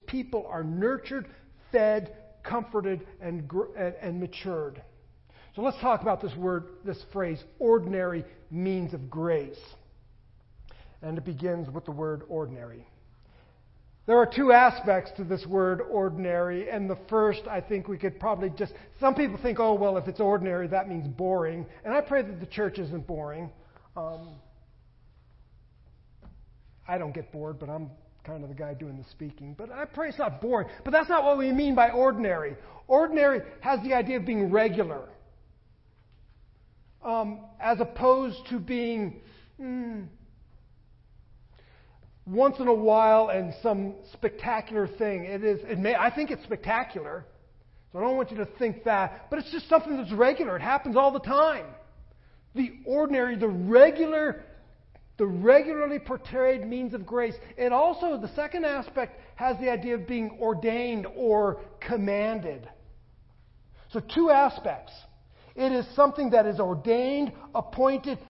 people are nurtured, fed, comforted, and matured. So let's talk about this phrase, ordinary means of grace. And it begins with the word ordinary. There are two aspects to this word ordinary, and the first, I think we could probably some people think, oh, well, if it's ordinary, that means boring. And I pray that the church isn't boring. I don't get bored, but I'm kind of the guy doing the speaking. But I pray it's not boring. But that's not what we mean by ordinary. Ordinary has the idea of being regular, as opposed to being once in a while and some spectacular thing. I think it's spectacular, so I don't want you to think that. But it's just something that's regular. It happens all the time. The ordinary, the regularly portrayed means of grace. It also, the second aspect, has the idea of being ordained or commanded. So two aspects. It is something that is ordained, appointed,